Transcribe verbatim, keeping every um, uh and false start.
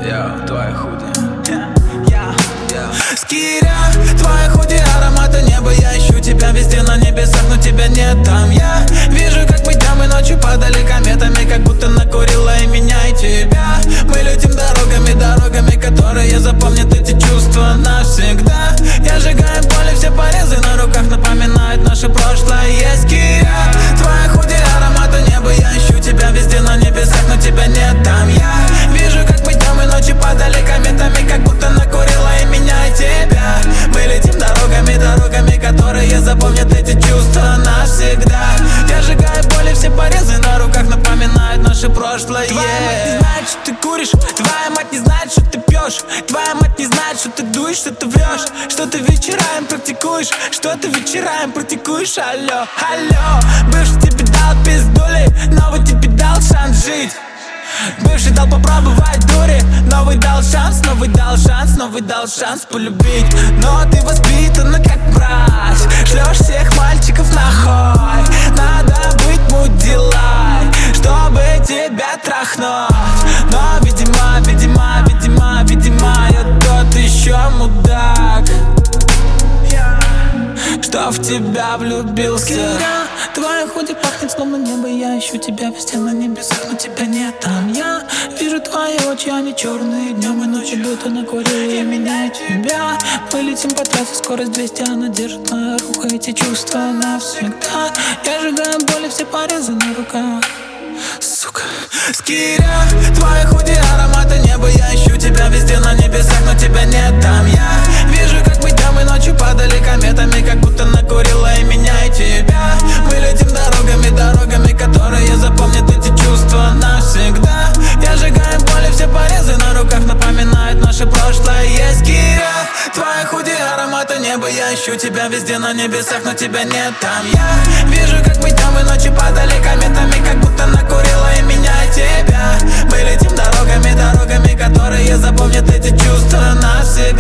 Я, твоя худи. Скиря, твоя худи, аромата неба. Я ищу тебя везде на небесах, но тебя нет там. Я вижу, как мы днем и ночью падали кометами, как будто накурила и меня, и тебя. Мы летим дорогами, дорогами, которые запомнят эти чувства навсегда. Я сжигаю поле, все порезы на руках напоминают наше прошлое. Есть Скиря, твоя худи, аромата неба. Я ищу тебя везде на небесах, но тебя нет там. Я вижу, как мы днем и ночью падали кометами, как будто накурила и меня, и тебя. Мы летим дорогами, дорогами, которые запомнят эти чувства навсегда. Я сжигаю боли, все порезы на руках напоминают наше прошлое. Твоя мать не знает, что ты куришь, твоя мать не знает, что ты пьешь, твоя мать не знает, что ты дуешь, что ты врешь, что ты вечерами практикуешь, что ты вечерами практикуешь. Алло, алло, бывший тебе дал пиздули, новый тебе дал шанс жить. Бывший дал попробовать дури, новый дал шанс, новый дал шанс, новый дал шанс полюбить. Но ты воспитана как мразь, шлешь всех мальчиков нахуй. Надо быть мудилой, чтобы тебя трахнуть. Но, видимо, видимо, видимо, видимо, я тот еще мудак, что в тебя влюбился. Твоя худи пахнет словно небо. Я ищу тебя везде на небесах, но тебя нет там. Я вижу твои очи, они черные, днем и ночью, будто накурила и меня, и тебя. Мы летим по трассе, скорость двести, она держит моя рука, эти чувства навсегда. Я сжигаю боли, все порезы на руках. Сука. Скиря, твоя худи, аромата неба. Я ищу тебя везде на небесах, но тебя нет там. Я вижу, как мы днем и ночью падали кометами, как будто накурила и меня, и тебя. Мы летим дорогами, дорогами, которые запомнят эти чувства навсегда. Я сжигаю боли, все порезы на руках напоминают наше прошлое. Есть Скиря, твоя худи, аромата неба. Я ищу тебя везде на небесах, но тебя нет там. Я вижу, как мы днем и ночью падали кометами, как будто накурила и меня, и тебя. Мы летим дорогами, дорогами, которые запомнят эти чувства навсегда.